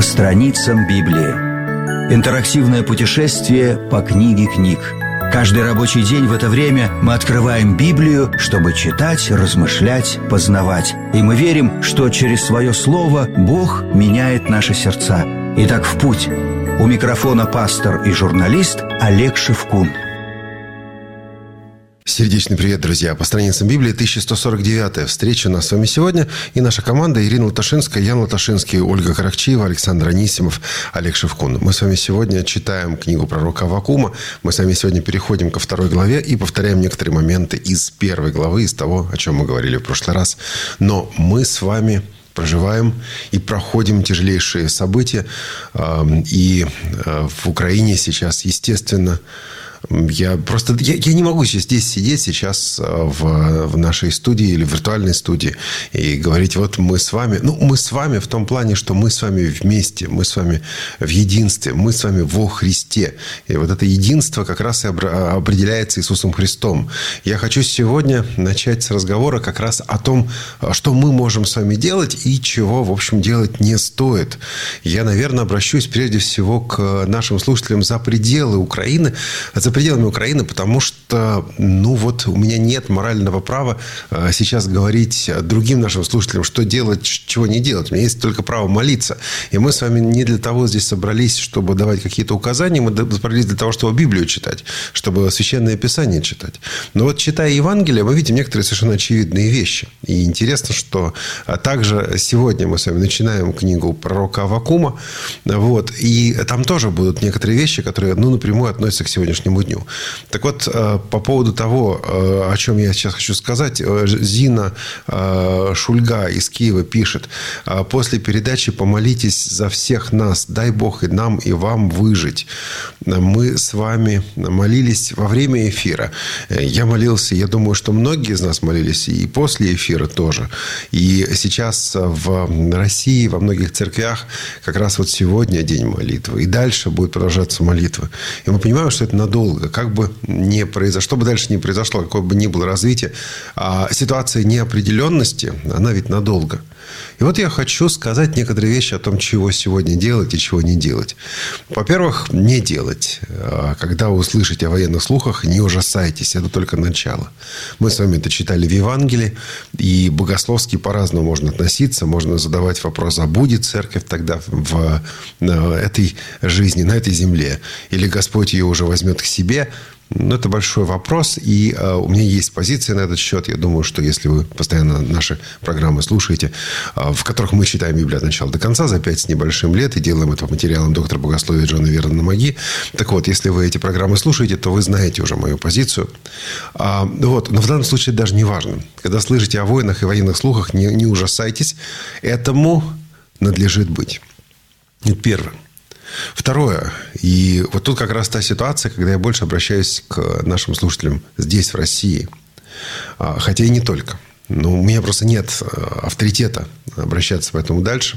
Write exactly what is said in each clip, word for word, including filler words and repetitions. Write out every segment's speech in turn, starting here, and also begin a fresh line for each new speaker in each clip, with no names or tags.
страницам Библии. Интерактивное путешествие по книге книг. Каждый рабочий день в это время мы открываем Библию, чтобы читать, размышлять, познавать. И мы верим, что через свое слово Бог меняет наши сердца. Итак, в путь. У микрофона пастор и журналист Олег Шевкун.
Сердечный привет, друзья! По страницам Библии, тысяча сто сорок девятая встреча у нас с вами сегодня. И наша команда: Ирина Латашинская, Ян Латашинский, Ольга Каракчиева, Александр Анисимов, Олег Шевкун. Мы с вами сегодня читаем книгу пророка Аввакума. Мы с вами сегодня переходим ко второй главе и повторяем некоторые моменты из первой главы, из того, о чем мы говорили в прошлый раз. Но мы с вами проживаем и проходим тяжелейшие события. И в Украине сейчас, естественно, Я просто я, я не могу здесь сидеть сейчас в, в нашей студии или в виртуальной студии и говорить: вот мы с вами. Ну, мы с вами в том плане, что мы с вами вместе, мы с вами в единстве, мы с вами во Христе. И вот это единство как раз и определяется Иисусом Христом. Я хочу сегодня начать с разговора как раз о том, что мы можем с вами делать и чего, в общем, делать не стоит. Я, наверное, обращусь прежде всего к нашим слушателям за пределы Украины, за пределами Украины, потому что, ну вот, у меня нет морального права сейчас говорить другим нашим слушателям, что делать, чего не делать. У меня есть только право молиться. И мы с вами не для того здесь собрались, чтобы давать какие-то указания. Мы собрались для того, чтобы Библию читать, чтобы Священное Писание читать. Но вот, читая Евангелие, мы видим некоторые совершенно очевидные вещи. И интересно, что также сегодня мы с вами начинаем книгу пророка Аввакума. Вот, и там тоже будут некоторые вещи, которые, ну, напрямую относятся к сегодняшнему дню. Так вот, по поводу того, о чем я сейчас хочу сказать, Зина Шульга из Киева пишет: после передачи помолитесь за всех нас, дай Бог и нам, и вам выжить. Мы с вами молились во время эфира. Я молился, я думаю, что многие из нас молились и после эфира тоже. И сейчас в России, во многих церквях как раз вот сегодня день молитвы. И дальше будет продолжаться молитва. И мы понимаем, что это надолго. Как бы не произошло, что бы дальше ни произошло, какое бы ни было развитие, а ситуация неопределенности, она ведь надолго. И вот я хочу сказать некоторые вещи о том, чего сегодня делать и чего не делать. Во-первых, не делать. Когда вы услышите о военных слухах, не ужасайтесь. Это только начало. Мы с вами это читали в Евангелии. И богословски по-разному можно относиться. Можно задавать вопрос: а будет церковь тогда в этой жизни, на этой земле? Или Господь ее уже возьмет к себе? Ну, это большой вопрос, и э, у меня есть позиция на этот счет. Я думаю, что если вы постоянно наши программы слушаете, э, в которых мы читаем Библию от начала до конца за пять с небольшим лет, и делаем это по материалам доктора богословия Джона Вернона Маги. Так вот, если вы эти программы слушаете, то вы знаете уже мою позицию. А, вот, но в данном случае даже не важно. Когда слышите о войнах и военных слухах, не, не ужасайтесь. Этому надлежит быть. Это первое. Второе. И вот тут как раз та ситуация, когда я больше обращаюсь к нашим слушателям здесь, в России. Хотя и не только. Но у меня просто нет авторитета обращаться поэтому дальше.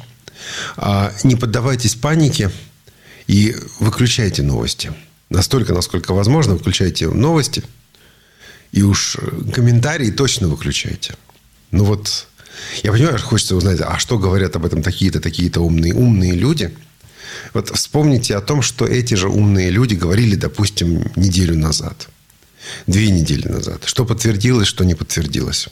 Не поддавайтесь панике и выключайте новости. Настолько, насколько возможно, выключайте новости. И уж комментарии точно выключайте. Ну вот, я понимаю, что хочется узнать, а что говорят об этом такие-то, такие-то умные, умные люди. Вот вспомните о том, что эти же умные люди говорили, допустим, неделю назад. Две недели назад. Что подтвердилось, что не подтвердилось.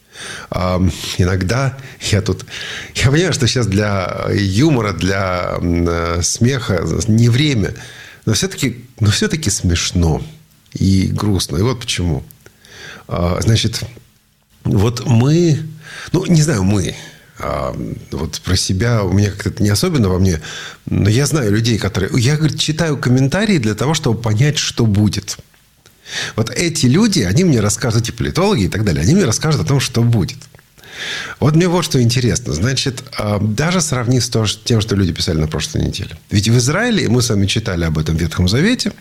А, иногда я тут... Я понимаю, что сейчас для юмора, для э, смеха не время. Но все-таки, но все-таки смешно и грустно. И вот почему. А, значит, вот мы... Ну, не знаю, мы... Вот про себя у меня как-то не особенно во мне. Но я знаю людей, которые... Я, говорит, читаю комментарии для того, чтобы понять, что будет. Вот эти люди, они мне расскажут, и политологи и так далее, они мне расскажут о том, что будет. Вот мне вот что интересно. Значит, даже сравнив с тем, что люди писали на прошлой неделе. Ведь в Израиле, мы с вами читали об этом в Ветхом Завете,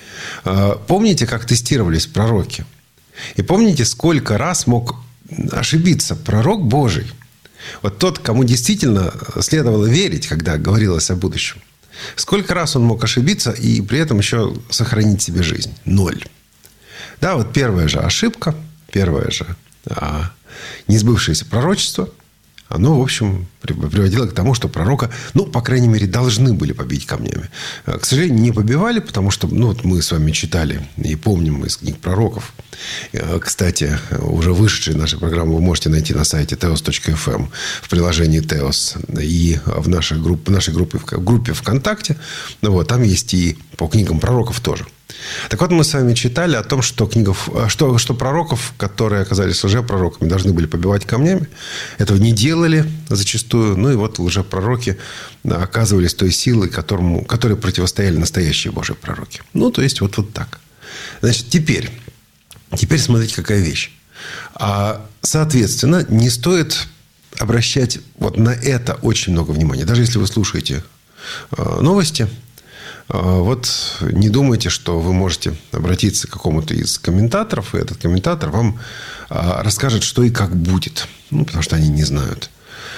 помните, как тестировались пророки? И помните, сколько раз мог ошибиться пророк Божий? Вот тот, кому действительно следовало верить, когда говорилось о будущем. Сколько раз он мог ошибиться и при этом еще сохранить себе жизнь? Ноль. Да, вот первая же ошибка, первое же а, несбывшееся пророчество, оно, в общем, приводило к тому, что пророка, ну, по крайней мере, должны были побить камнями. К сожалению, не побивали, потому что, ну, вот мы с вами читали и помним из книг пророков. Кстати, уже вышедшие наши программы вы можете найти на сайте теос точка эф эм в приложении Теос и в нашей группе, в нашей группе, в группе ВКонтакте. Вот, там есть и по книгам пророков тоже. Так вот, мы с вами читали о том, что, книгов, что, что пророков, которые оказались лжепророками, должны были побивать камнями. Этого не делали зачастую. Ну и вот лжепророки оказывались той силой, которому, которой противостояли настоящие Божьи пророки. Ну, то есть, вот, вот так. Значит, теперь, теперь смотрите, какая вещь. А, соответственно, не стоит обращать вот на это очень много внимания. Даже если вы слушаете новости, вот не думайте, что вы можете обратиться к какому-то из комментаторов, и этот комментатор вам расскажет, что и как будет. Ну, потому что они не знают.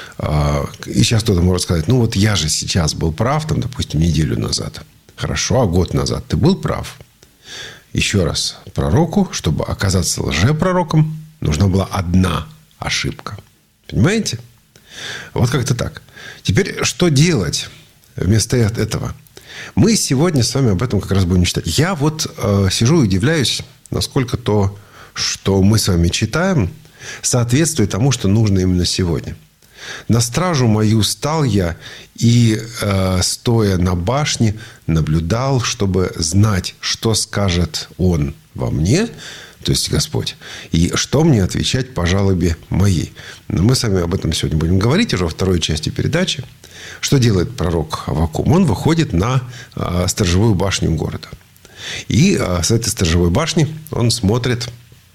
И сейчас кто-то может сказать, ну, вот я же сейчас был прав, там, допустим, неделю назад. Хорошо, а год назад ты был прав. Еще раз, пророку, чтобы оказаться лжепророком, нужна была одна ошибка. Понимаете? Вот как-то так. Теперь, что делать вместо этого? Мы сегодня с вами об этом как раз будем читать. Я вот э, сижу и удивляюсь, насколько то, что мы с вами читаем, соответствует тому, что нужно именно сегодня. На стражу мою стал я и, э, стоя на башне, наблюдал, чтобы знать, что скажет Он во мне, то есть Господь, и что мне отвечать по жалобе моей. Но мы с вами об этом сегодня будем говорить уже во второй части передачи. Что делает пророк Аввакум? Он выходит на э, сторожевую башню города. И э, с этой сторожевой башни он смотрит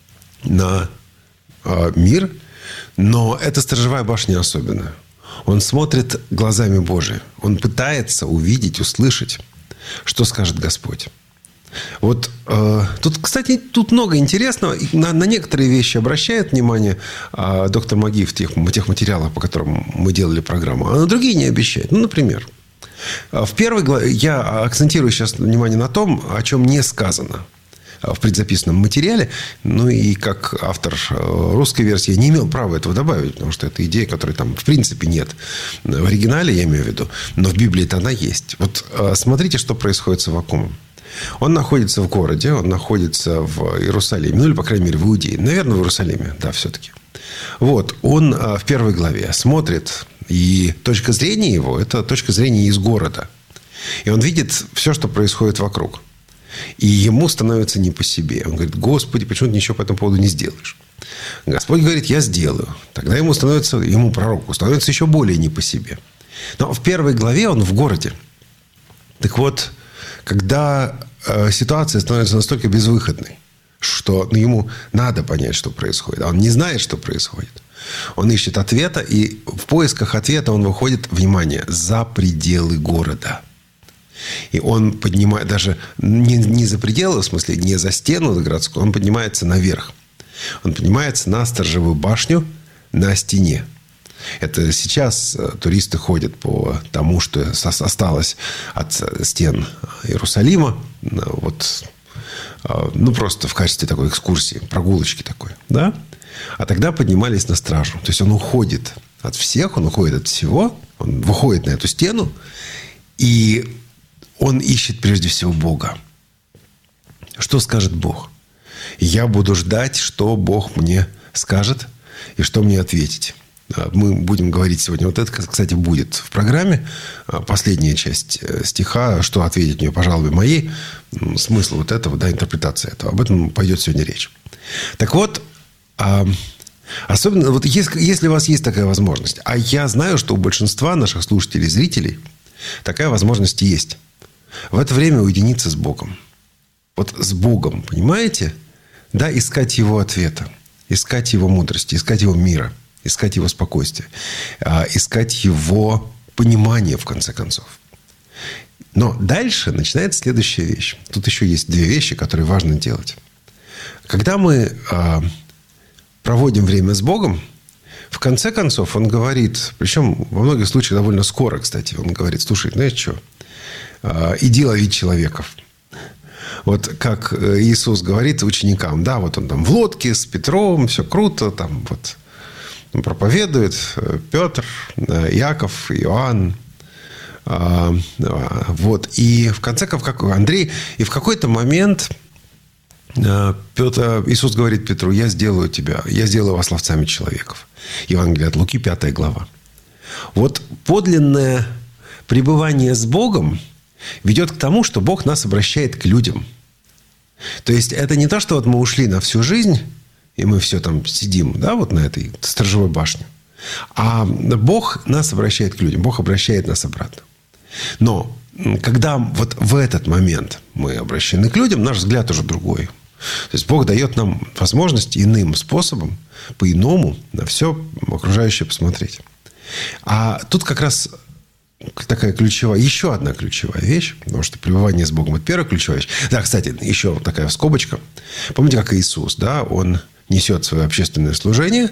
на э, мир. Но эта сторожевая башня особенная. Он смотрит глазами Божьими. Он пытается увидеть, услышать, что скажет Господь. Вот э, тут, кстати, тут много интересного. На, на некоторые вещи обращает внимание э, доктор Маги в тех, в тех материалах, по которым мы делали программу, а на другие не обещает. Ну, например, в первой главе я акцентирую сейчас внимание на том, о чем не сказано в предзаписанном материале. Ну, и как автор русской версии я не имел права этого добавить, потому что это идея, которой там в принципе нет. В оригинале я имею в виду, но в Библии-то она есть. Вот смотрите, что происходит с Аввакумом. Он находится в городе, он находится в Иерусалиме, ну или, по крайней мере, в Иудее. Наверное, в Иерусалиме, да, все-таки. Вот, он в первой главе смотрит, и точка зрения его – это точка зрения из города. И он видит все, что происходит вокруг. И ему становится не по себе. Он говорит: Господи, почему ты ничего по этому поводу не сделаешь? Господь говорит: я сделаю. Тогда ему становится, ему, пророку, становится еще более не по себе. Но в первой главе он в городе. Так вот, когда э, ситуация становится настолько безвыходной, что ну, ему надо понять, что происходит, а он не знает, что происходит, он ищет ответа, и в поисках ответа он выходит, внимание, за пределы города. И он поднимает даже не, не за пределы, в смысле, не за стену городскую, он поднимается наверх. Он поднимается на сторожевую башню на стене. Это сейчас туристы ходят по тому, что осталось от стен Иерусалима. Вот, ну, просто в качестве такой экскурсии, прогулочки такой. Да? А тогда поднимались на стражу. То есть он уходит от всех, он уходит от всего. Он выходит на эту стену. И он ищет прежде всего Бога. Что скажет Бог? Я буду ждать, что Бог мне скажет и что мне ответить. Мы будем говорить сегодня. Вот это, кстати, будет в программе. Последняя часть стиха. Что ответить мне по жалобе моей. Смысл вот этого, да, интерпретация этого. Об этом пойдет сегодня речь. Так вот, особенно вот если, если у вас есть такая возможность. А я знаю, что у большинства наших слушателей, зрителей такая возможность есть. В это время уединиться с Богом. Вот с Богом, понимаете? Да, искать Его ответа. Искать Его мудрости. Искать Его мира. Искать Его спокойствия. Искать Его понимания, в конце концов. Но дальше начинается следующая вещь. Тут еще есть две вещи, которые важно делать. Когда мы проводим время с Богом, в конце концов Он говорит, причем во многих случаях довольно скоро, кстати, Он говорит: слушай, знаешь что? Иди ловить человеков. Вот как Иисус говорит ученикам, да, вот он там в лодке с Петром, все круто, там вот проповедует Петр, Иаков, Иоанн. Вот. И в конце концов, Андрей, и в какой-то момент Петр, Иисус говорит Петру: я сделаю тебя, я сделаю вас ловцами человеков. Евангелие от Луки, пятая глава. Вот подлинное пребывание с Богом ведет к тому, что Бог нас обращает к людям. То есть это не то, что вот мы ушли на всю жизнь, и мы все там сидим, да, вот на этой сторожевой башне. А Бог нас обращает к людям, Бог обращает нас обратно. Но когда вот в этот момент мы обращены к людям, наш взгляд уже другой. То есть Бог дает нам возможность иным способом, по-иному на все окружающее посмотреть. А тут как раз такая ключевая, еще одна ключевая вещь, потому что пребывание с Богом – это первая ключевая вещь. Да, кстати, еще такая скобочка. Помните, как Иисус, да, Он несет свое общественное служение,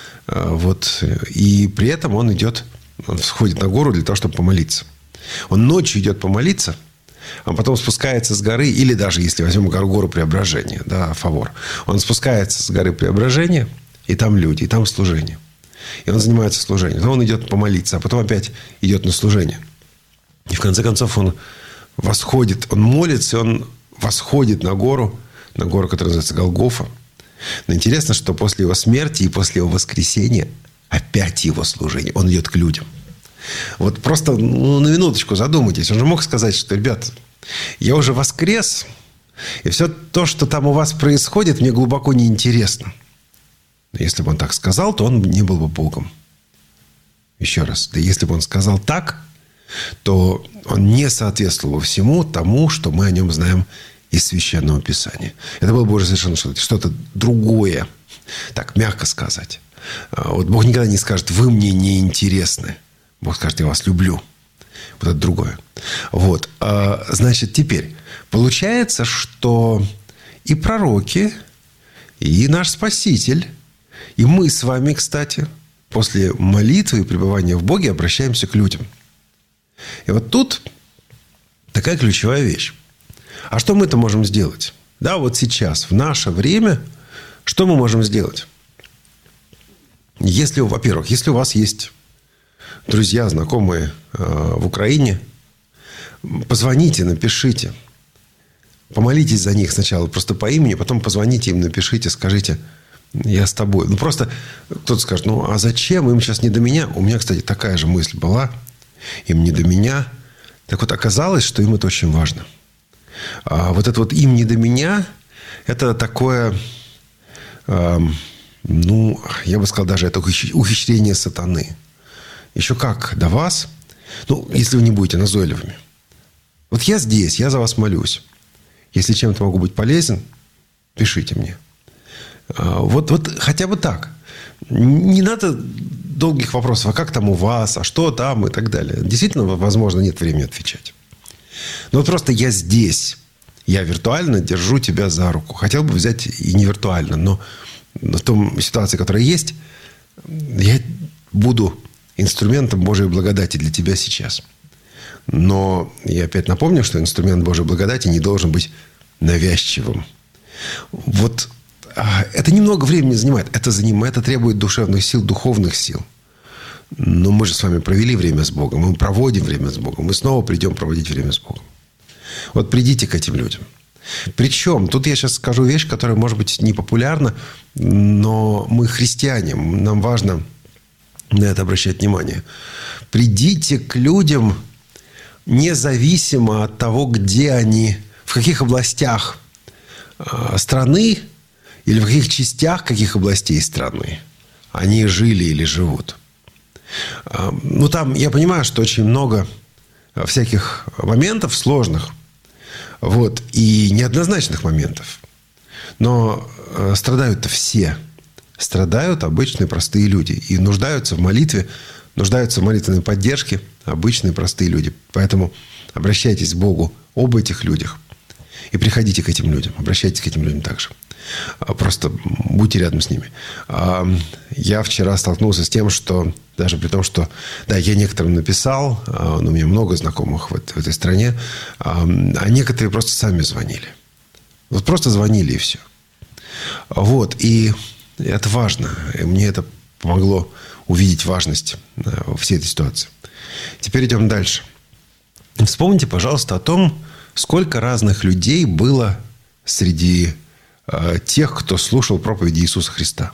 вот, и при этом Он идет, Он сходит на гору для того, чтобы помолиться. Он ночью идет помолиться, а потом спускается с горы, или даже если возьмем гору, гору Преображения, да, Фавор, он спускается с горы Преображения, и там люди, и там служение. И он занимается служением. Потом он идет помолиться, а потом опять идет на служение. И в конце концов он восходит, он молится, и он восходит на гору, на гору, которая называется Голгофа. Но интересно, что после его смерти и после его воскресения опять его служение. Он идет к людям. Вот просто ну, на минуточку задумайтесь. Он же мог сказать, что, ребят, я уже воскрес, и все то, что там у вас происходит, мне глубоко неинтересно. Но если бы он так сказал, то он не был бы Богом. Еще раз. Да если бы он сказал так, то он не соответствовал бы всему тому, что мы о нем знаем из Священного Писания. Это было бы уже совершенно что-то, что-то другое. Так, мягко сказать. Вот Бог никогда не скажет: вы мне не интересны. Бог скажет: я вас люблю. Вот это другое. Вот. Значит, теперь получается, что и пророки, и наш Спаситель, и мы с вами, кстати, после молитвы и пребывания в Боге обращаемся к людям. И вот тут такая ключевая вещь. А что мы-то можем сделать? Да, вот сейчас, в наше время, что мы можем сделать? Если, во-первых, если у вас есть друзья, знакомые э, в Украине, позвоните, напишите. Помолитесь за них сначала просто по имени, потом позвоните им, напишите, скажите: я с тобой. Ну, просто кто-то скажет: ну, а зачем? Им сейчас не до меня. У меня, кстати, такая же мысль была. Им не до меня. Так вот, оказалось, что им это очень важно. А вот это вот «им не до меня» – это такое, э, ну, я бы сказал, даже это ухищрение сатаны. Еще как до вас, ну, если вы не будете назойливыми. Вот я здесь, я за вас молюсь. Если чем-то могу быть полезен, пишите мне. Вот, вот хотя бы так. Не надо долгих вопросов: а как там у вас, а что там и так далее. Действительно, возможно, нет времени отвечать. Но вот просто я здесь. Я виртуально держу тебя за руку. Хотел бы взять и не виртуально, но в том ситуации, которая есть, я буду инструментом Божьей благодати для тебя сейчас. Но я опять напомню, что инструмент Божьей благодати не должен быть навязчивым. Вот это немного времени занимает. Это занимает, это требует душевных сил, духовных сил. Но мы же с вами провели время с Богом. Мы проводим время с Богом. Мы снова придем проводить время с Богом. Вот придите к этим людям. Причем, тут я сейчас скажу вещь, которая, может быть, не популярна, но мы христиане. Нам важно на это обращать внимание. Придите к людям независимо от того, где они, в каких областях страны или в каких частях каких областей страны они жили или живут. Ну, там, я понимаю, что очень много всяких моментов сложных, вот, и неоднозначных моментов. Но страдают-то все. Страдают обычные простые люди. И нуждаются в молитве, нуждаются в молитвенной поддержке обычные простые люди. Поэтому обращайтесь к Богу об этих людях. И приходите к этим людям. Обращайтесь к этим людям также. Просто будьте рядом с ними. Я вчера столкнулся с тем, что даже при том, что да, я некоторым написал, у меня много знакомых в этой стране, а некоторые просто сами звонили. Вот просто звонили и все. Вот. И это важно. И мне это помогло увидеть важность всей этой ситуации. Теперь идем дальше. Вспомните, пожалуйста, о том, сколько разных людей было среди э, тех, кто слушал проповеди Иисуса Христа.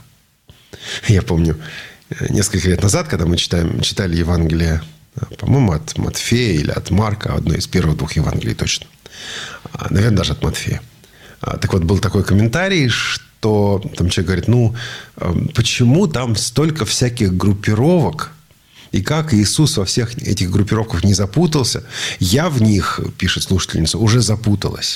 Я помню, несколько лет назад, когда мы читаем, читали Евангелие, по-моему, от Матфея или от Марка, одно из первых двух Евангелий точно. Наверное, даже от Матфея. Так вот, был такой комментарий, что там человек говорит, ну, почему там столько всяких группировок, и как Иисус во всех этих группировках не запутался? Я в них, пишет слушательница, уже запуталась.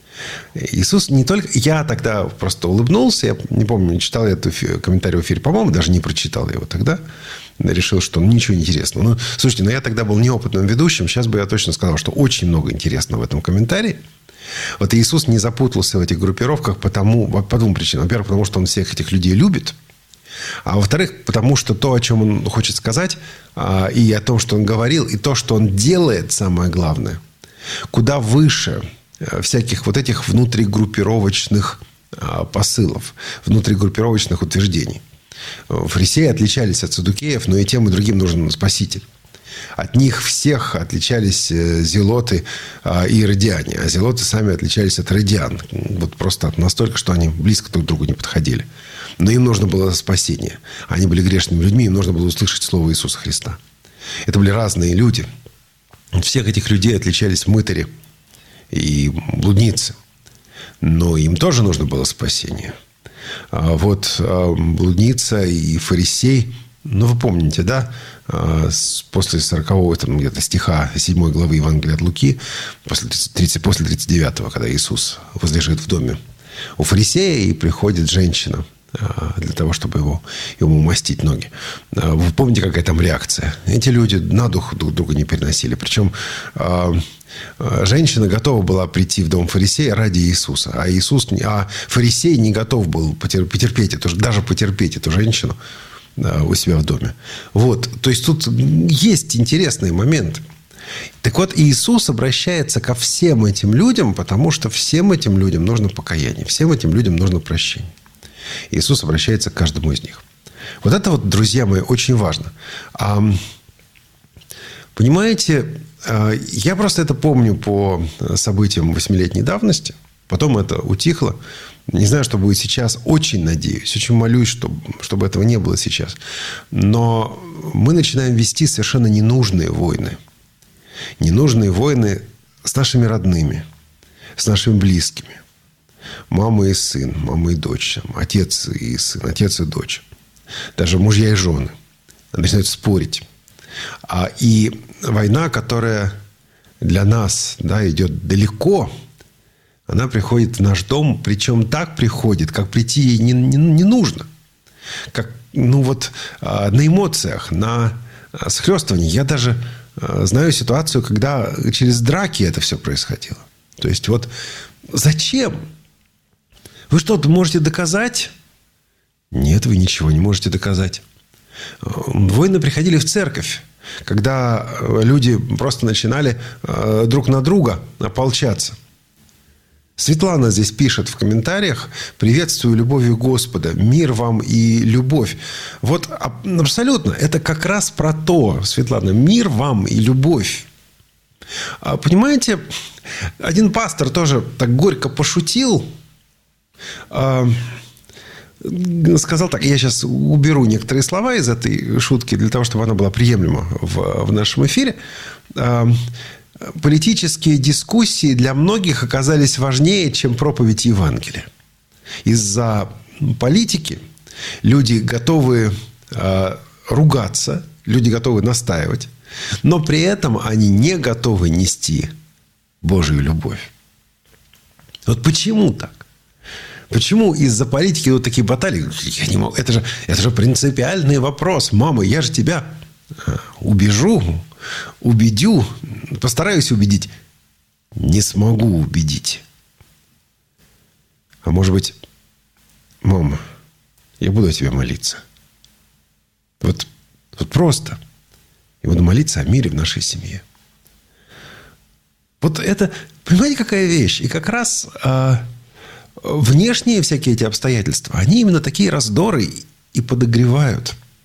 Иисус не только... Я тогда просто улыбнулся, я не помню, не читал я этот комментарий в эфире, по-моему, даже не прочитал его тогда. Решил, что ну, ничего интересного. Ну, слушайте, но я тогда был неопытным ведущим, сейчас бы я точно сказал, что очень много интересного в этом комментарии. Вот Иисус не запутался в этих группировках потому, по двум причинам. Во-первых, потому что Он всех этих людей любит. А во-вторых, потому что то, о чем Он хочет сказать, и о том, что Он говорил, и то, что Он делает, самое главное, куда выше всяких вот этих внутригруппировочных посылов, внутригруппировочных утверждений. Фарисеи отличались от саддукеев, но и тем, и другим нужен Спаситель. От них всех отличались зелоты и иродиане. А зелоты сами отличались от иродиан. Вот просто настолько, что они близко друг к другу не подходили. Но им нужно было спасение. Они были грешными людьми, им нужно было услышать слово Иисуса Христа. Это были разные люди. От всех этих людей отличались мытари и блудницы. Но им тоже нужно было спасение. А вот блудница и фарисей, ну, вы помните, да, после сорокового там, где-то стиха седьмой главы Евангелия от Луки, после, тридцать, после тридцать девятого, когда Иисус возлежит в доме у фарисея, и приходит женщина для того, чтобы его, ему мастить ноги. Вы помните, какая там реакция? Эти люди на дух друг друга не переносили. Причем женщина готова была прийти в дом фарисея ради Иисуса. А, Иисус, а фарисей не готов был потерпеть эту, даже потерпеть эту женщину у себя в доме. Вот. То есть, тут есть интересный момент. Так вот, Иисус обращается ко всем этим людям, потому что всем этим людям нужно покаяние. Всем этим людям нужно прощение. Иисус обращается к каждому из них. Вот это вот, друзья мои, очень важно. Понимаете, я просто это помню по событиям восьмилетней давности. Потом это утихло. Не знаю, что будет сейчас. Очень надеюсь, очень молюсь, чтобы, чтобы этого не было сейчас. Но мы начинаем вести совершенно ненужные войны. Ненужные войны с нашими родными, с нашими близкими. Мама и сын, мама и дочь, отец и сын, отец и дочь. Даже мужья и жены начинают спорить. А, и война, которая для нас, да, идет далеко, она приходит в наш дом, причем так приходит, как прийти ей не, не, не нужно. Как, ну вот, на эмоциях, на схлёстывании. Я даже знаю ситуацию, когда через драки это все происходило. То есть, вот зачем? Вы что-то можете доказать? Нет, вы ничего не можете доказать. Войны приходили в церковь, когда люди просто начинали друг на друга ополчаться. Светлана здесь пишет в комментариях: «Приветствую любовью Господа, мир вам и любовь». Вот абсолютно, это как раз про то, Светлана, мир вам и любовь. Понимаете, один пастор тоже так горько пошутил, сказал так, я сейчас уберу некоторые слова из этой шутки для того, чтобы она была приемлема в, в нашем эфире. Политические дискуссии для многих оказались важнее, чем проповедь Евангелия. Из-за политики люди готовы ругаться, люди готовы настаивать, но при этом они не готовы нести Божию любовь. Вот почему так? Почему из-за политики вот такие баталии? Я не могу. Это же, это же принципиальный вопрос. Мама, я же тебя убежу, убедю, постараюсь убедить. Не смогу убедить. А может быть, мама, я буду о тебе молиться. Вот, вот просто. Я буду молиться о мире в нашей семье. Вот это, понимаете, какая вещь? И как раз а, внешние всякие эти обстоятельства, они именно такие раздоры и подогревают.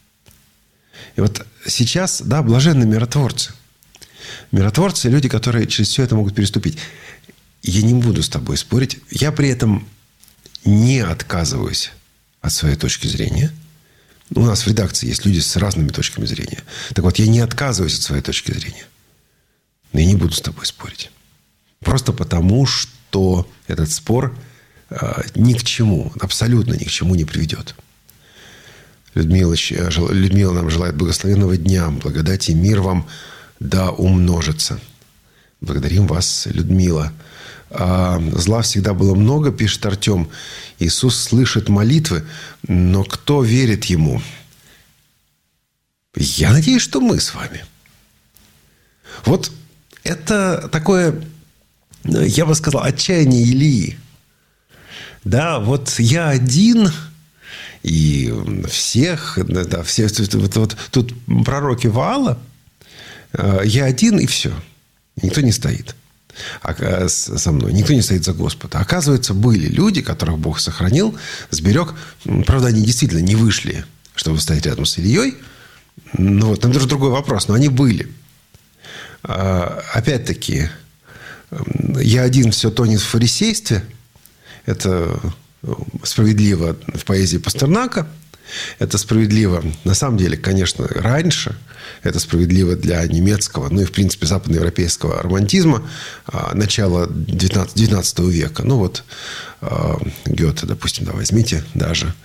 И вот сейчас, да, блаженны миротворцы. Миротворцы – люди, которые через все это могут переступить. Я не буду с тобой спорить. Я при этом не отказываюсь от своей точки зрения. У нас в редакции есть люди с разными точками зрения. Так вот, я не отказываюсь от своей точки зрения. Но я не буду с тобой спорить. Просто потому, что этот спор э, ни к чему, абсолютно ни к чему не приведет. Людмила, Людмила нам желает благословенного дня, благодати и мир вам да умножится. Благодарим вас, Людмила. А зла всегда было много, пишет Артем. Иисус слышит молитвы, но кто верит Ему? Я надеюсь, что мы с вами. Вот это такое, я бы сказал, отчаяние Илии. Да, вот я один, и всех, да, все, вот, вот, тут пророки Ваала, я один, и все. Никто не стоит со мной. Никто не стоит за Господа. Оказывается, были люди, которых Бог сохранил, сберег. Правда, они действительно не вышли, чтобы стоять рядом с Ильей. Ну, вот, там даже другой вопрос. Но они были. Опять-таки, я один все тонет в фарисействе. Это справедливо в поэзии Пастернака. Это справедливо, на самом деле, конечно, раньше. Это справедливо для немецкого, ну и, в принципе, западноевропейского романтизма начала девятнадцатого века. Ну, вот Гёте, допустим, да, возьмите даже.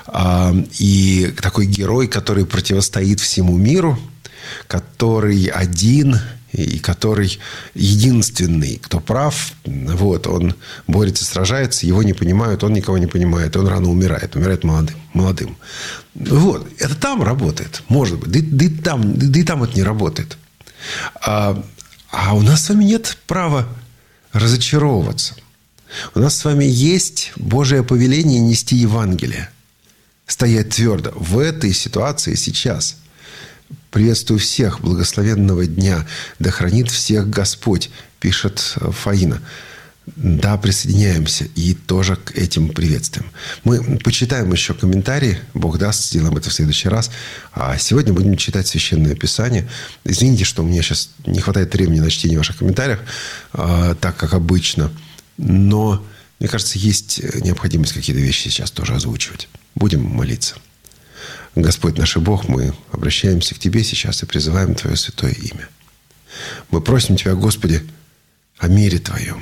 И такой герой, который противостоит всему миру, который один и который единственный, кто прав, вот, он борется, сражается, его не понимают, он никого не понимает, он рано умирает, умирает молодым. молодым. Вот, это там работает, может быть, да, да, и, там, да, да и там это не работает. А, а у нас с вами нет права разочаровываться. У нас с вами есть Божие повеление нести Евангелие, стоять твердо в этой ситуации сейчас. Приветствую всех, благословенного дня. Да хранит всех Господь, пишет Фаина. Да, присоединяемся и тоже к этим приветствиям. Мы почитаем еще комментарии. Бог даст, сделаем это в следующий раз. А сегодня будем читать Священное Писание. Извините, что у меня сейчас не хватает времени на чтение ваших комментариев, так как обычно. Но, мне кажется, есть необходимость какие-то вещи сейчас тоже озвучивать. Будем молиться. Господь наш и Бог, мы обращаемся к Тебе сейчас и призываем Твое святое имя. Мы просим Тебя, Господи, о мире Твоем.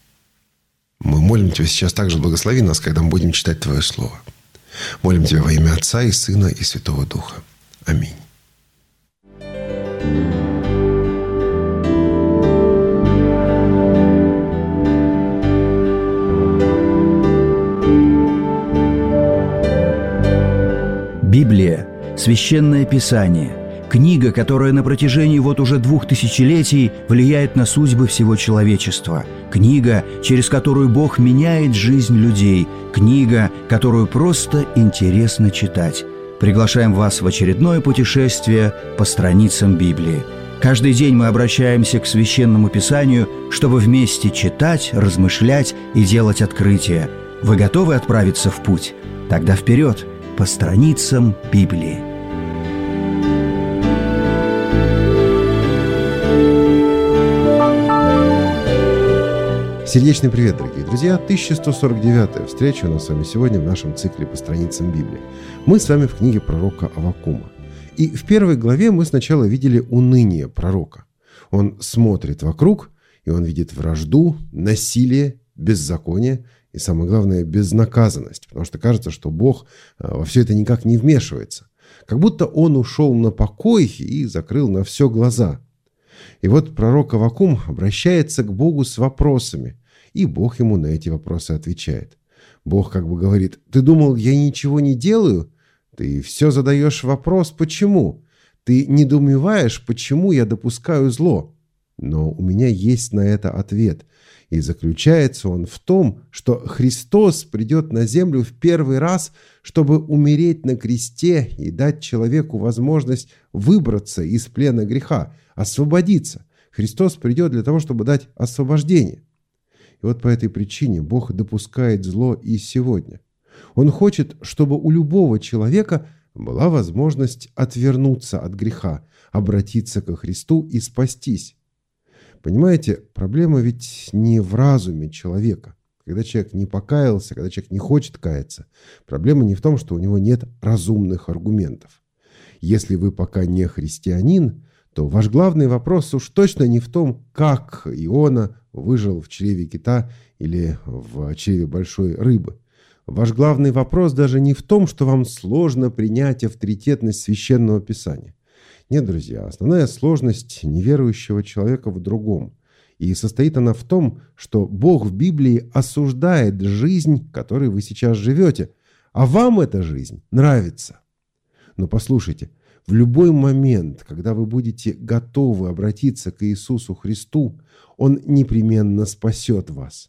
Мы молим Тебя сейчас также, благослови нас, когда мы будем читать Твое Слово. Молим Тебя во имя Отца и Сына и Святого Духа. Аминь.
Библия – Священное Писание, книга, которая на протяжении вот уже двух тысячелетий влияет на судьбы всего человечества, книга, через которую Бог меняет жизнь людей, книга, которую просто интересно читать. Приглашаем вас в очередное путешествие по страницам Библии. Каждый день мы обращаемся к Священному Писанию, чтобы вместе читать, размышлять и делать открытия. Вы готовы отправиться в путь? Тогда вперед! По страницам Библии.
Сердечный привет, дорогие друзья! тысяча сто сорок девятая встреча у нас с вами сегодня в нашем цикле по страницам Библии. Мы с вами в книге пророка Аввакума. И в первой главе мы сначала видели уныние пророка. Он смотрит вокруг, и он видит вражду, насилие, беззаконие и, самое главное, безнаказанность. Потому что кажется, что Бог во все это никак не вмешивается. Как будто он ушел на покой и закрыл на все глаза. И вот пророк Аввакум обращается к Богу с вопросами. И Бог ему на эти вопросы отвечает. Бог как бы говорит: «Ты думал, я ничего не делаю? Ты все задаешь вопрос, почему? Ты недоумеваешь, почему я допускаю зло? Но у меня есть на это ответ». И заключается он в том, что Христос придет на землю в первый раз, чтобы умереть на кресте и дать человеку возможность выбраться из плена греха, освободиться. Христос придет для того, чтобы дать освобождение. И вот по этой причине Бог допускает зло и сегодня. Он хочет, чтобы у любого человека была возможность отвернуться от греха, обратиться ко Христу и спастись. Понимаете, проблема ведь не в разуме человека. Когда человек не покаялся, когда человек не хочет каяться, проблема не в том, что у него нет разумных аргументов. Если вы пока не христианин, то ваш главный вопрос уж точно не в том, как Иона выжил в чреве кита или в чреве большой рыбы. Ваш главный вопрос даже не в том, что вам сложно принять авторитетность Священного Писания. Нет, друзья, основная сложность неверующего человека в другом. И состоит она в том, что Бог в Библии осуждает жизнь, которой вы сейчас живете, а вам эта жизнь нравится. Но послушайте, в любой момент, когда вы будете готовы обратиться к Иисусу Христу, Он непременно спасет вас.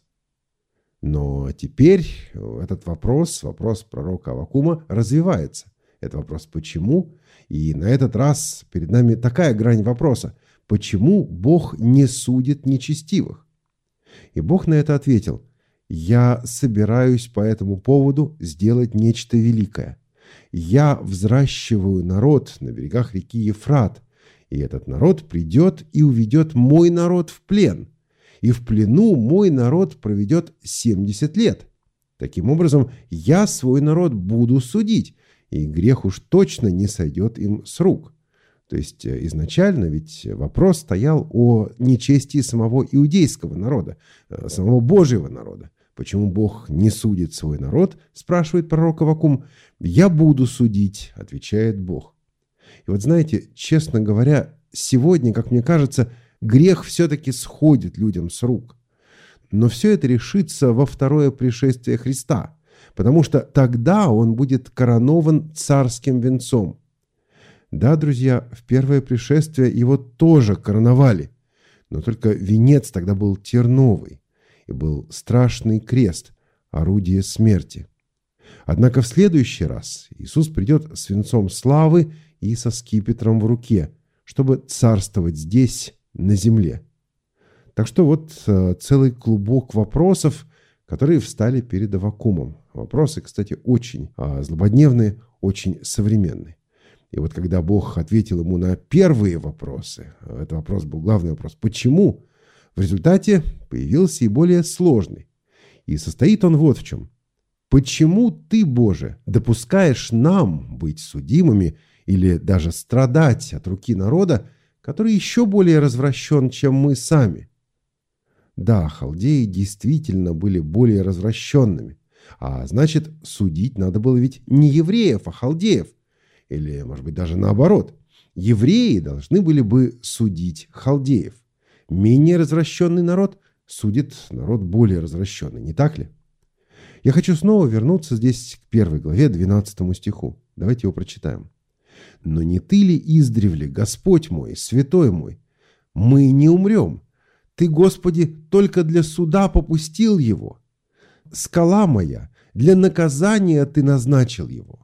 Но теперь этот вопрос, вопрос пророка Аввакума, развивается. Это вопрос «почему?». И на этот раз перед нами такая грань вопроса. Почему Бог не судит нечестивых? И Бог на это ответил: «Я собираюсь по этому поводу сделать нечто великое. Я взращиваю народ на берегах реки Ефрат, и этот народ придет и уведет мой народ в плен, и в плену мой народ проведет семьдесят лет. Таким образом, я свой народ буду судить, и грех уж точно не сойдет им с рук». То есть изначально ведь вопрос стоял о нечестии самого иудейского народа, самого Божьего народа. Почему Бог не судит свой народ, спрашивает пророк Аввакум. «Я буду судить», отвечает Бог. И вот знаете, честно говоря, сегодня, как мне кажется, грех все-таки сходит людям с рук. Но все это решится во второе пришествие Христа, потому что тогда Он будет коронован царским венцом. Да, друзья, в первое пришествие Его тоже короновали, но только венец тогда был терновый, и был страшный крест, орудие смерти. Однако в следующий раз Иисус придет с венцом славы и со скипетром в руке, чтобы царствовать здесь, на земле. Так что вот целый клубок вопросов, которые встали перед Аввакумом. Вопросы, кстати, очень злободневные, очень современные. И вот когда Бог ответил ему на первые вопросы, этот вопрос был главный вопрос «почему?», в результате появился и более сложный. И состоит он вот в чем. Почему ты, Боже, допускаешь нам быть судимыми или даже страдать от руки народа, который еще более развращен, чем мы сами? Да, халдеи действительно были более развращенными. А значит, судить надо было ведь не евреев, а халдеев. Или, может быть, даже наоборот. Евреи должны были бы судить халдеев. Менее развращенный народ судит народ более развращенный, не так ли? Я хочу снова вернуться здесь к первой главе, двенадцатому стиху. Давайте его прочитаем. «Но не ты ли издревле, Господь мой, святой мой? Мы не умрем. Ты, Господи, только для суда попустил его. Скала моя, для наказания ты назначил его».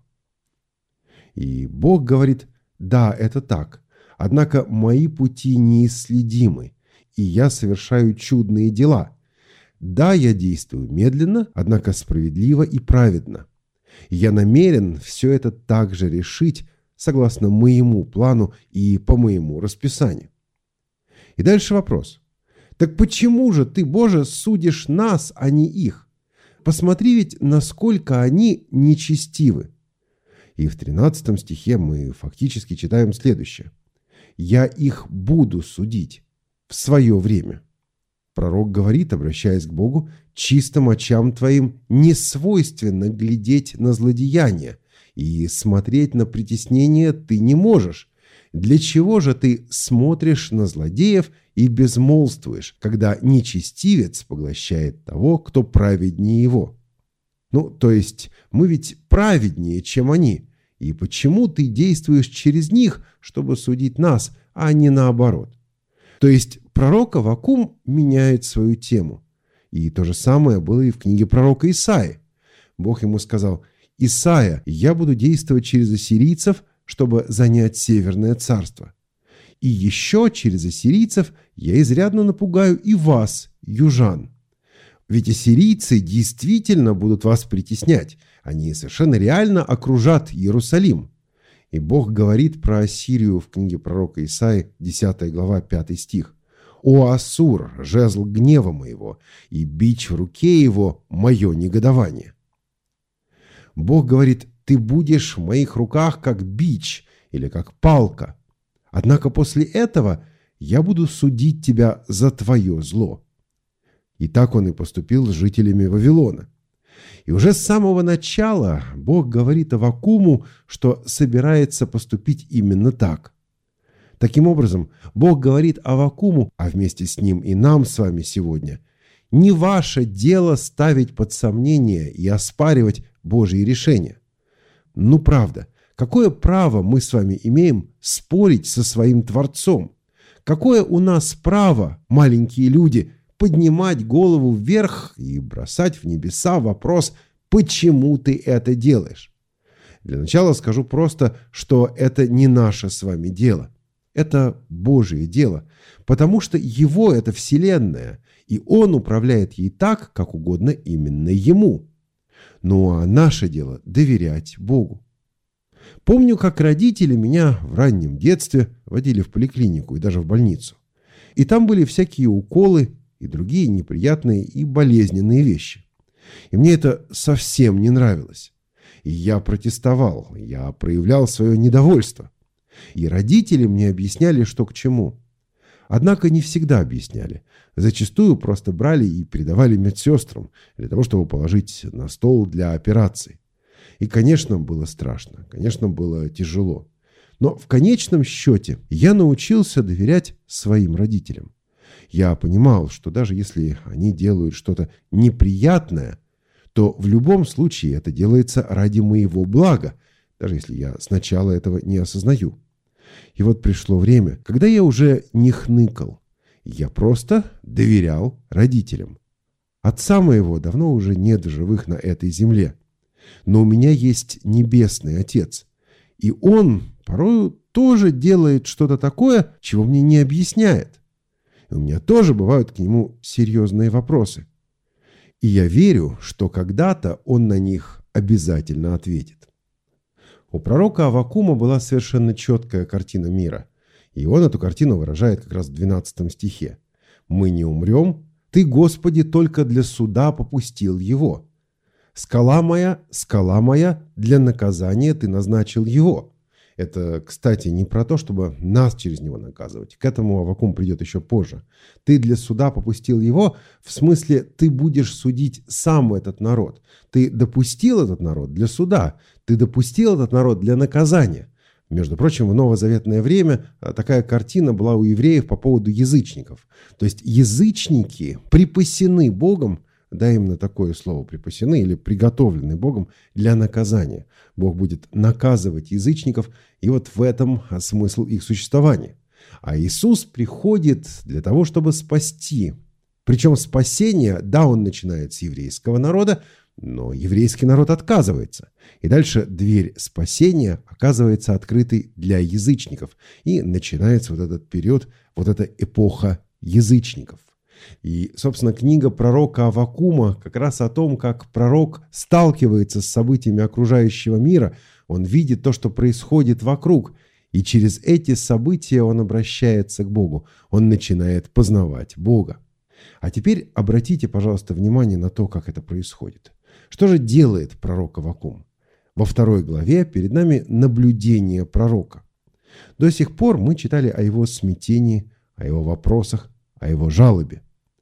И Бог говорит: да, это так, однако мои пути неисследимы, и я совершаю чудные дела. Да, я действую медленно, однако справедливо и праведно. Я намерен все это также решить согласно моему плану и по моему расписанию. И дальше вопрос. Так почему же ты, Боже, судишь нас, а не их? Посмотри ведь, насколько они нечестивы. И в тринадцатом стихе мы фактически читаем следующее. «Я их буду судить в свое время». Пророк говорит, обращаясь к Богу: «Чистым очам твоим не свойственно глядеть на злодеяния, и смотреть на притеснение ты не можешь. Для чего же ты смотришь на злодеев и безмолвствуешь, когда нечестивец поглощает того, кто праведнее его?» Ну, то есть мы ведь праведнее, чем они. И почему ты действуешь через них, чтобы судить нас, а не наоборот? То есть пророк Аввакум меняет свою тему. И то же самое было и в книге пророка Исаии. Бог ему сказал: «Исайя, я буду действовать через ассирийцев, чтобы занять Северное царство. И еще через ассирийцев я изрядно напугаю и вас, южан. Ведь ассирийцы действительно будут вас притеснять. Они совершенно реально окружат Иерусалим. И Бог говорит про Ассирию в книге пророка Исаии, десятая глава, пятый стих. «О Ассур, жезл гнева моего, и бич в руке его – мое негодование». Бог говорит: «Ты будешь в моих руках, как бич или как палка. Однако после этого я буду судить тебя за твое зло». И так он и поступил с жителями Вавилона. И уже с самого начала Бог говорит Аввакуму, что собирается поступить именно так. Таким образом, Бог говорит Аввакуму, а вместе с ним и нам с вами сегодня: не ваше дело ставить под сомнение и оспаривать Божьи решения. Ну правда, какое право мы с вами имеем спорить со своим Творцом? Какое у нас право, маленькие люди, поднимать голову вверх и бросать в небеса вопрос: почему ты это делаешь? Для начала скажу просто, что это не наше с вами дело. Это Божие дело, потому что Его – это Вселенная, и Он управляет ей так, как угодно именно Ему. Ну а наше дело – доверять Богу. Помню, как родители меня в раннем детстве водили в поликлинику и даже в больницу. И там были всякие уколы и другие неприятные и болезненные вещи. И мне это совсем не нравилось. И я протестовал, я проявлял свое недовольство. И родители мне объясняли, что к чему. Однако не всегда объясняли. Зачастую просто брали и передавали медсестрам для того, чтобы положить на стол для операции. И, конечно, было страшно, конечно, было тяжело. Но в конечном счете я научился доверять своим родителям. Я понимал, что даже если они делают что-то неприятное, то в любом случае это делается ради моего блага, даже если я сначала этого не осознаю. И вот пришло время, когда я уже не хныкал. Я просто доверял родителям. Отца моего давно уже нет в живых на этой земле. Но у меня есть небесный Отец. И Он порою тоже делает что-то такое, чего мне не объясняет. И у меня тоже бывают к Нему серьезные вопросы. И я верю, что когда-то Он на них обязательно ответит. У пророка Аввакума была совершенно четкая картина мира. И он эту картину выражает как раз в двенадцатом стихе. «Мы не умрем, Ты, Господи, только для суда попустил его. Скала моя, скала моя, для наказания Ты назначил его». Это, кстати, не про то, чтобы нас через него наказывать. К этому Аввакум придет еще позже. Ты для суда попустил его, в смысле, ты будешь судить сам этот народ. Ты допустил этот народ для суда. Ты допустил этот народ для наказания. Между прочим, в новозаветное время такая картина была у евреев по поводу язычников. То есть язычники припасены Богом, да, именно такое слово «припасены» или «приготовлены Богом» для наказания. Бог будет наказывать язычников, и вот в этом смысл их существования. А Иисус приходит для того, чтобы спасти. Причем спасение, да, Он начинает с еврейского народа, но еврейский народ отказывается. И дальше дверь спасения оказывается открытой для язычников. И начинается вот этот период, вот эта эпоха язычников. И, собственно, книга пророка Аввакума как раз о том, как пророк сталкивается с событиями окружающего мира. Он видит то, что происходит вокруг. И через эти события он обращается к Богу. Он начинает познавать Бога. А теперь обратите, пожалуйста, внимание на то, как это происходит. Что же делает пророк Аввакум? Во второй главе перед нами наблюдение пророка. До сих пор мы читали о его смятении, о его вопросах, о его жалобе.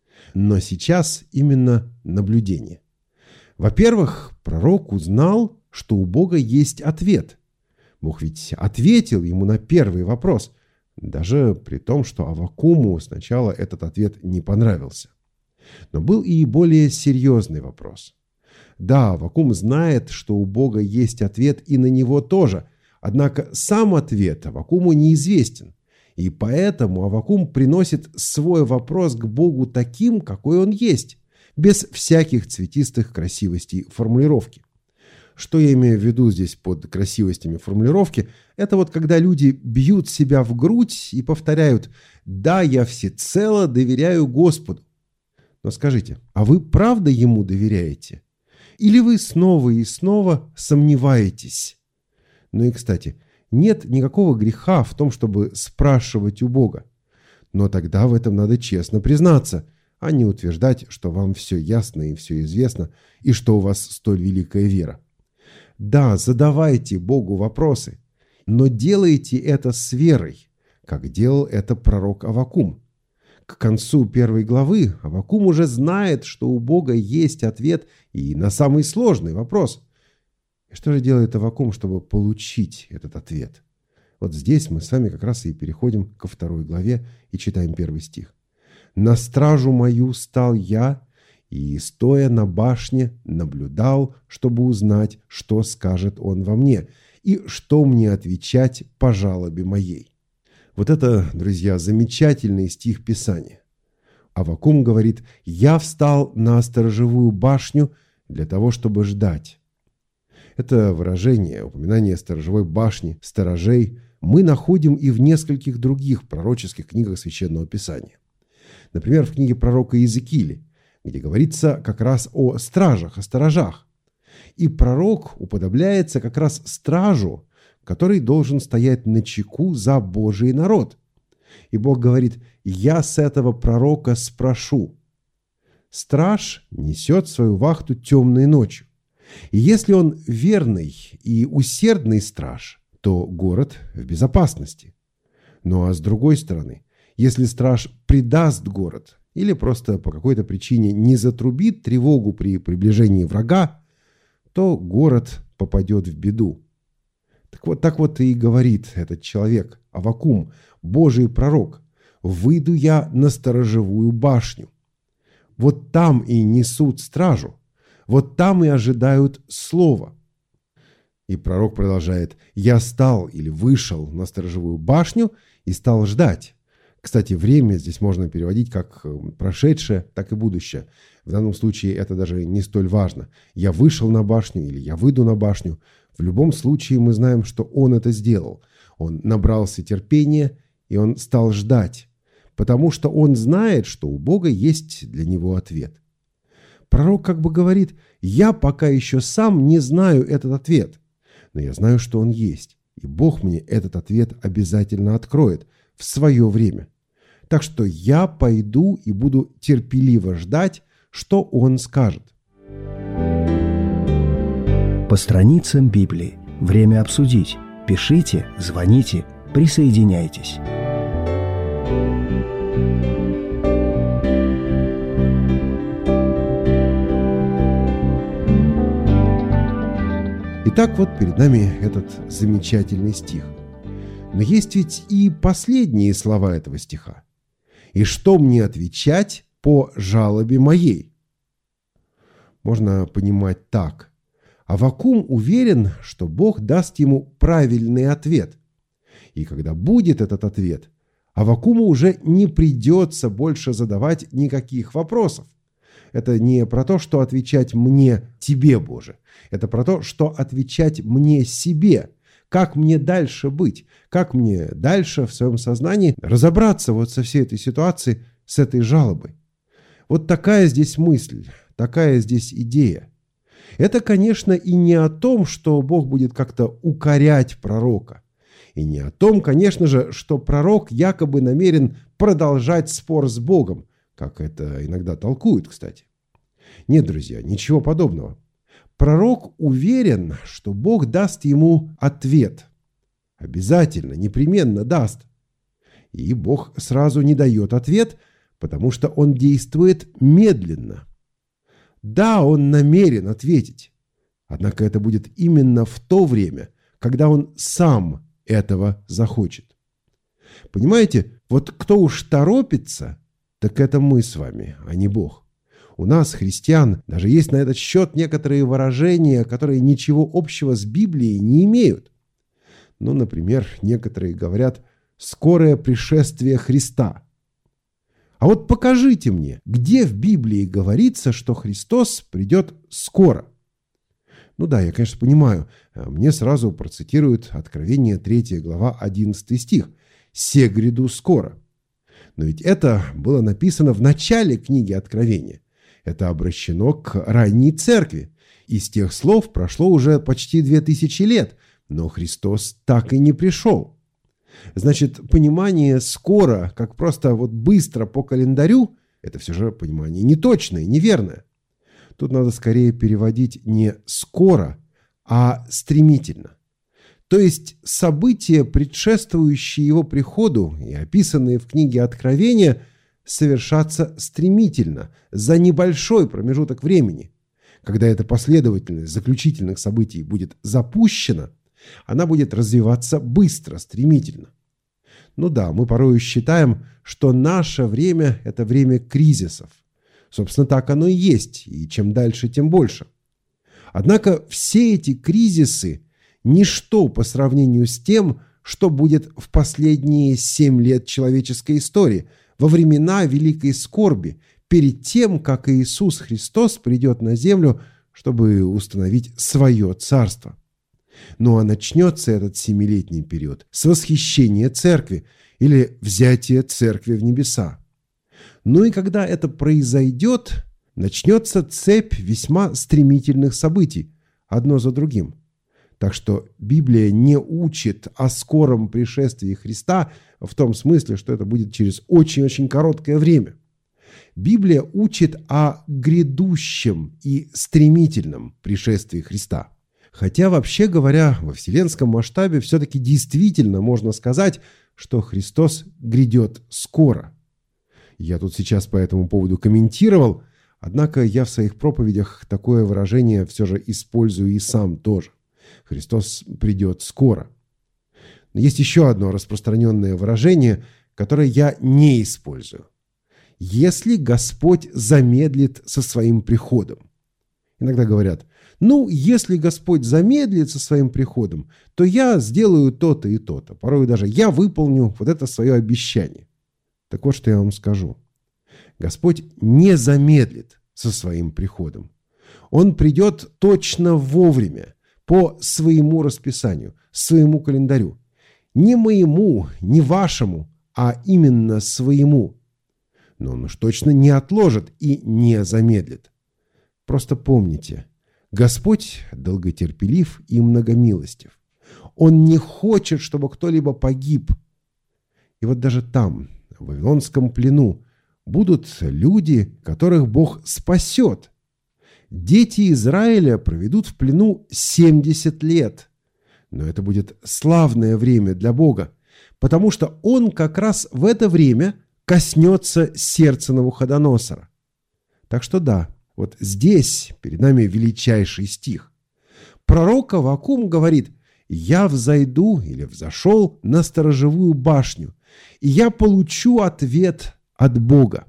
Но сейчас именно наблюдение. Во-первых, пророк узнал, что у Бога есть ответ. Бог ведь ответил ему на первый вопрос, даже при том, что Аввакуму сначала этот ответ не понравился. Но был и более серьезный вопрос. Да, Аввакум знает, что у Бога есть ответ и на него тоже, однако сам ответ Аввакуму неизвестен. И поэтому Аввакум приносит свой вопрос к Богу таким, какой он есть, без всяких цветистых красивостей формулировки. Что я имею в виду здесь под красивостями формулировки? Это вот когда люди бьют себя в грудь и повторяют: «Да, я всецело доверяю Господу». Но скажите, а вы правда Ему доверяете? Или вы снова и снова сомневаетесь? Ну и, кстати,
Нет никакого греха в том, чтобы спрашивать у Бога. Но тогда в этом надо честно признаться, а не утверждать, что вам все ясно и все известно, и что у вас столь великая вера. Да, задавайте Богу вопросы, но делайте это с верой, как делал это пророк Аввакум. К концу первой главы Аввакум уже знает, что у Бога есть ответ и на самый сложный вопрос. И что же делает Аввакум, чтобы получить этот ответ? Вот здесь мы с вами как раз и переходим ко второй главе и читаем первый стих. «На стражу мою стал я, и, стоя на башне, наблюдал, чтобы узнать, что скажет он во мне, и что мне отвечать по жалобе моей». Вот это, друзья, замечательный стих Писания. Аввакум говорит: «Я встал на сторожевую башню для того, чтобы ждать». Это выражение, упоминание сторожевой башни, сторожей, мы находим и в нескольких других пророческих книгах Священного Писания. Например, в книге пророка Иезекииля, где говорится как раз о стражах, о сторожах. И пророк уподобляется как раз стражу, который должен стоять начеку за Божий народ. И Бог говорит: «Я с этого пророка спрошу». Страж несет свою вахту темной ночью. И если он верный и усердный страж, то город в безопасности. Ну а с другой стороны, если страж предаст город или просто по какой-то причине не затрубит тревогу при приближении врага, то город попадет в беду. Так вот, так вот и говорит этот человек, Аввакум, Божий пророк: «Выйду я на сторожевую башню». Вот там и несут стражу, вот там и ожидают слова. И пророк продолжает: «Я стал или вышел на сторожевую башню и стал ждать». Кстати, время здесь можно переводить как прошедшее, так и будущее. В данном случае это даже не столь важно. Я вышел на башню или я выйду на башню. В любом случае мы знаем, что он это сделал. Он набрался терпения, и он стал ждать, потому что он знает, что у Бога есть для него ответ. Пророк как бы говорит: «Я пока еще сам не знаю этот ответ, но я знаю, что он есть, и Бог мне этот ответ обязательно откроет в свое время. Так что я пойду и буду терпеливо ждать, что он скажет».
По страницам Библии. Время обсудить. Пишите, звоните, присоединяйтесь.
Итак, вот перед нами этот замечательный стих. Но есть ведь и последние слова этого стиха. «И что мне отвечать по жалобе моей?» Можно понимать так. Аввакум уверен, что Бог даст ему правильный ответ. И когда будет этот ответ, Аввакуму уже не придется больше задавать никаких вопросов. Это не про то, что отвечать мне, тебе, Боже. Это про то, что отвечать мне, себе. Как мне дальше быть? Как мне дальше в своем сознании разобраться вот со всей этой ситуацией, с этой жалобой? Вот такая здесь мысль, такая здесь идея. Это, конечно, и не о том, что Бог будет как-то укорять пророка. И не о том, конечно же, что пророк якобы намерен продолжать спор с Богом, как это иногда толкуют, кстати. Нет, друзья, ничего подобного. Пророк уверен, что Бог даст ему ответ. Обязательно, непременно даст. И Бог сразу не дает ответ, потому что он действует медленно. Да, он намерен ответить. Однако это будет именно в то время, когда он сам этого захочет. Понимаете, вот кто уж торопится, так это мы с вами, а не Бог. У нас, христиан, даже есть на этот счет некоторые выражения, которые ничего общего с Библией не имеют. Ну, например, некоторые говорят «скорое пришествие Христа». А вот покажите мне, где в Библии говорится, что Христос придет скоро. Ну да, я, конечно, понимаю, мне сразу процитируют Откровение третья глава одиннадцатый стих «Се гряду скоро». Но ведь это было написано в начале книги Откровения. Это обращено к ранней церкви. И с тех слов прошло уже почти две тысячи лет. Но Христос так и не пришел. Значит, понимание «скоро», как просто вот быстро по календарю, это все же понимание неточное, неверное. Тут надо скорее переводить не «скоро», а «стремительно». То есть события, предшествующие его приходу и описанные в книге Откровения, совершатся стремительно, за небольшой промежуток времени. Когда эта последовательность заключительных событий будет запущена, она будет развиваться быстро, стремительно. Ну да, мы порой считаем, что наше время – это время кризисов. Собственно, так оно и есть, и чем дальше, тем больше. Однако все эти кризисы – ничто по сравнению с тем, что будет в последние семь лет человеческой истории, во времена великой скорби, перед тем, как Иисус Христос придет на землю, чтобы установить свое царство. Ну а начнется этот семилетний период с восхищения церкви или взятия церкви в небеса. Ну и когда это произойдет, начнется цепь весьма стремительных событий, одно за другим. Так что Библия не учит о скором пришествии Христа в том смысле, что это будет через очень-очень короткое время. Библия учит о грядущем и стремительном пришествии Христа. Хотя, вообще говоря, во вселенском масштабе все-таки действительно можно сказать, что Христос грядет скоро. Я тут сейчас по этому поводу комментировал, однако я в своих проповедях такое выражение все же использую и сам тоже. Христос придет скоро. Но есть еще одно распространенное выражение, которое я не использую. Если Господь замедлит со своим приходом. Иногда говорят, ну, если Господь замедлит со своим приходом, то я сделаю то-то и то-то. Порой даже я выполню вот это свое обещание. Так вот, что я вам скажу. Господь не замедлит со своим приходом. Он придет точно вовремя, по своему расписанию, своему календарю. Не моему, не вашему, а именно своему. Но он уж точно не отложит и не замедлит. Просто помните, Господь долготерпелив и многомилостив. Он не хочет, чтобы кто-либо погиб. И вот даже там, в Вавилонском плену, будут люди, которых Бог спасет. Дети Израиля проведут в плену семьдесят лет. Но это будет славное время для Бога, потому что Он как раз в это время коснется сердца Навуходоносора. Так что да, вот здесь перед нами величайший стих. Пророк Аввакум говорит: «Я взойду или взошел на сторожевую башню, и я получу ответ от Бога».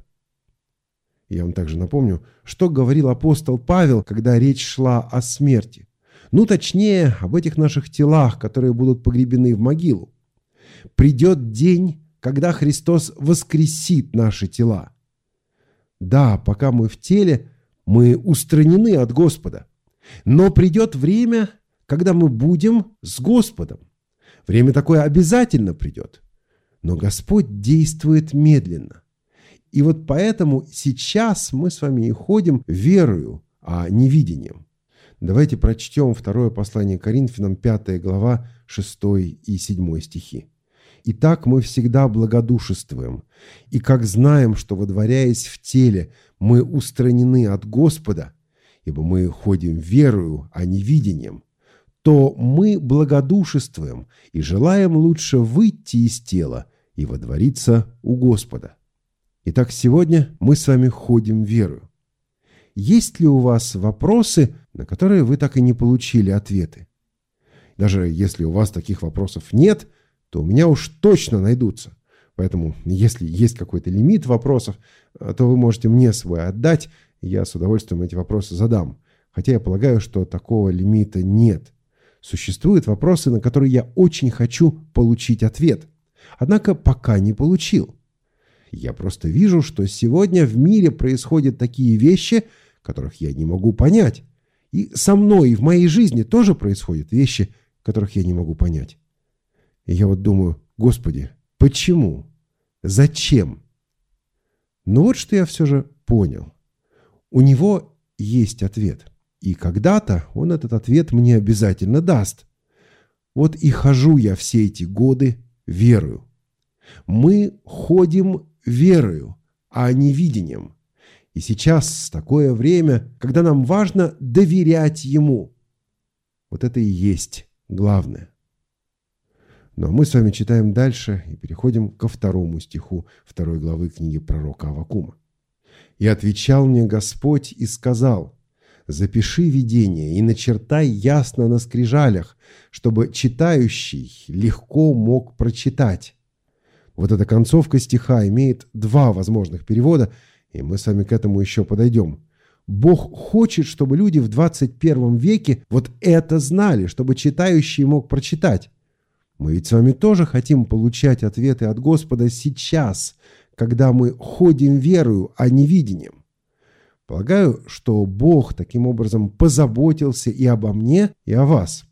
Я вам также напомню, что говорил апостол Павел, когда речь шла о смерти. Ну, точнее, об этих наших телах, которые будут погребены в могилу. Придет день, когда Христос воскресит наши тела. Да, пока мы в теле, мы устранены от Господа. Но придет время, когда мы будем с Господом. Время такое обязательно придет. Но Господь действует медленно. И вот поэтому сейчас мы с вами и ходим верою, а не видением. Давайте прочтем второе послание Коринфянам, пятая глава, шестой и седьмой стихи. «Итак, мы всегда благодушествуем, и как знаем, что, водворяясь в теле, мы устранены от Господа, ибо мы ходим верою, а не видением, то мы благодушествуем и желаем лучше выйти из тела и водвориться у Господа». Итак, сегодня мы с вами ходим верою. Есть ли у вас вопросы, на которые вы так и не получили ответы? Даже если у вас таких вопросов нет, то у меня уж точно найдутся. Поэтому, если есть какой-то лимит вопросов, то вы можете мне свой отдать, и я с удовольствием эти вопросы задам. Хотя я полагаю, что такого лимита нет. Существуют вопросы, на которые я очень хочу получить ответ. Однако пока не получил. Я просто вижу, что сегодня в мире происходят такие вещи, которых я не могу понять. И со мной, и в моей жизни тоже происходят вещи, которых я не могу понять. И я вот думаю, Господи, почему? Зачем? Но вот что я все же понял. У Него есть ответ. И когда-то Он этот ответ мне обязательно даст. Вот и хожу я все эти годы верою. Мы ходим верою, а не видением. И сейчас такое время, когда нам важно доверять Ему. Вот это и есть главное. Ну а мы с вами читаем дальше и переходим ко второму стиху второй главы книги пророка Аввакума. «И отвечал мне Господь и сказал: запиши видение и начертай ясно на скрижалях, чтобы читающий легко мог прочитать». Вот эта концовка стиха имеет два возможных перевода, и мы с вами к этому еще подойдем. Бог хочет, чтобы люди в двадцать первом веке вот это знали, чтобы читающий мог прочитать. Мы ведь с вами тоже хотим получать ответы от Господа сейчас, когда мы ходим верою, а не видением. Полагаю, что Бог таким образом позаботился и обо мне, и о вас.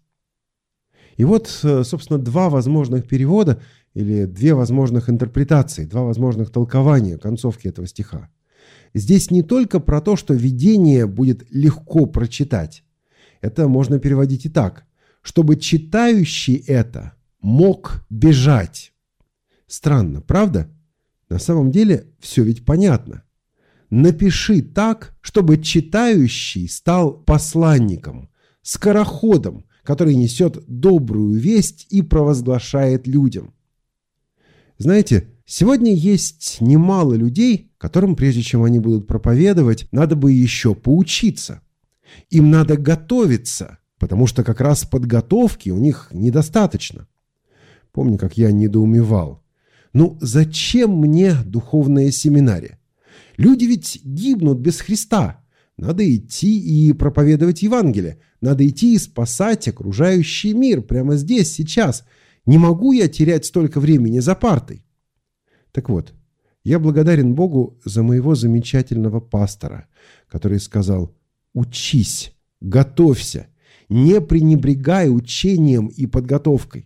И вот, собственно, два возможных перевода или две возможных интерпретации, два возможных толкования концовки этого стиха. Здесь не только про то, что видение будет легко прочитать. Это можно переводить и так: чтобы читающий это мог бежать. Странно, правда? На самом деле все ведь понятно. Напиши так, чтобы читающий стал посланником, скороходом, который несет добрую весть и провозглашает людям. Знаете, сегодня есть немало людей, которым, прежде чем они будут проповедовать, надо бы еще поучиться. Им надо готовиться, потому что как раз подготовки у них недостаточно. Помню, как я недоумевал. Ну, зачем мне духовная семинария? Люди ведь гибнут без Христа. Надо идти и проповедовать Евангелие. Надо идти и спасать окружающий мир прямо здесь, сейчас. Не могу я терять столько времени за партой. Так вот, я благодарен Богу за моего замечательного пастора, который сказал: учись, готовься, не пренебрегай учением и подготовкой.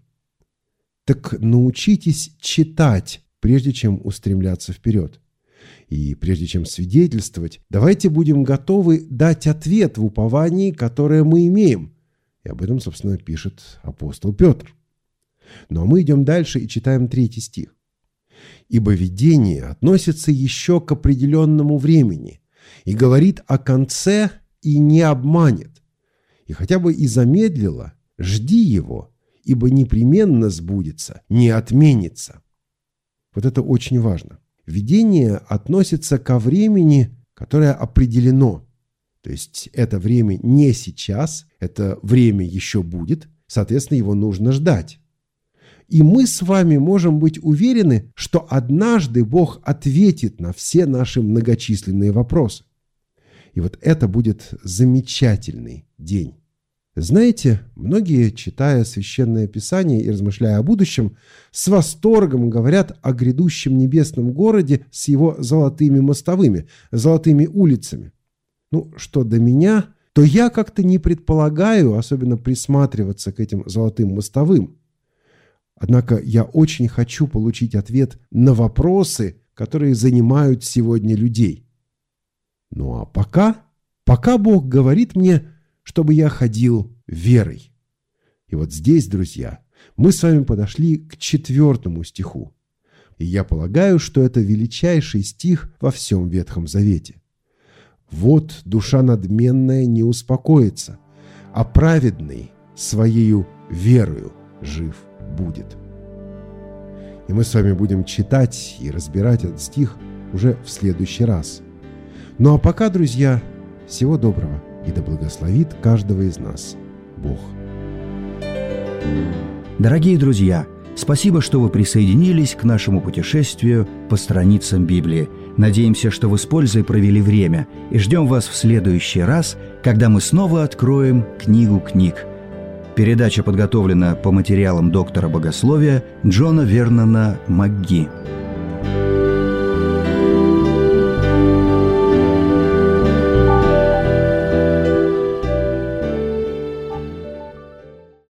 Так научитесь читать, прежде чем устремляться вперед. И прежде чем свидетельствовать, давайте будем готовы дать ответ в уповании, которое мы имеем. И об этом, собственно, пишет апостол Петр. Ну а мы идем дальше и читаем третий стих. «Ибо видение относится еще к определенному времени и говорит о конце и не обманет. И хотя бы и замедлило, жди его, ибо непременно сбудется, не отменится». Вот это очень важно. Видение относится ко времени, которое определено. То есть это время не сейчас, это время еще будет, соответственно, его нужно ждать. И мы с вами можем быть уверены, что однажды Бог ответит на все наши многочисленные вопросы. И вот это будет замечательный день. Знаете, многие, читая Священное Писание и размышляя о будущем, с восторгом говорят о грядущем небесном городе с его золотыми мостовыми, золотыми улицами. Ну, что до меня, то я как-то не предполагаю особенно присматриваться к этим золотым мостовым. Однако я очень хочу получить ответ на вопросы, которые занимают сегодня людей. Ну а пока, пока Бог говорит мне, чтобы я ходил верой. И вот здесь, друзья, мы с вами подошли к четвертому стиху. И я полагаю, что это величайший стих во всем Ветхом Завете. «Вот душа надменная не успокоится, а праведный своею верою жив будет». И мы с вами будем читать и разбирать этот стих уже в следующий раз. Ну а пока, друзья, всего доброго. И да благословит каждого из нас Бог.
Дорогие друзья, спасибо, что вы присоединились к нашему путешествию по страницам Библии. Надеемся, что вы с пользой провели время, и ждем вас в следующий раз, когда мы снова откроем книгу книг. Передача подготовлена по материалам доктора богословия Джона Вернона МакГи.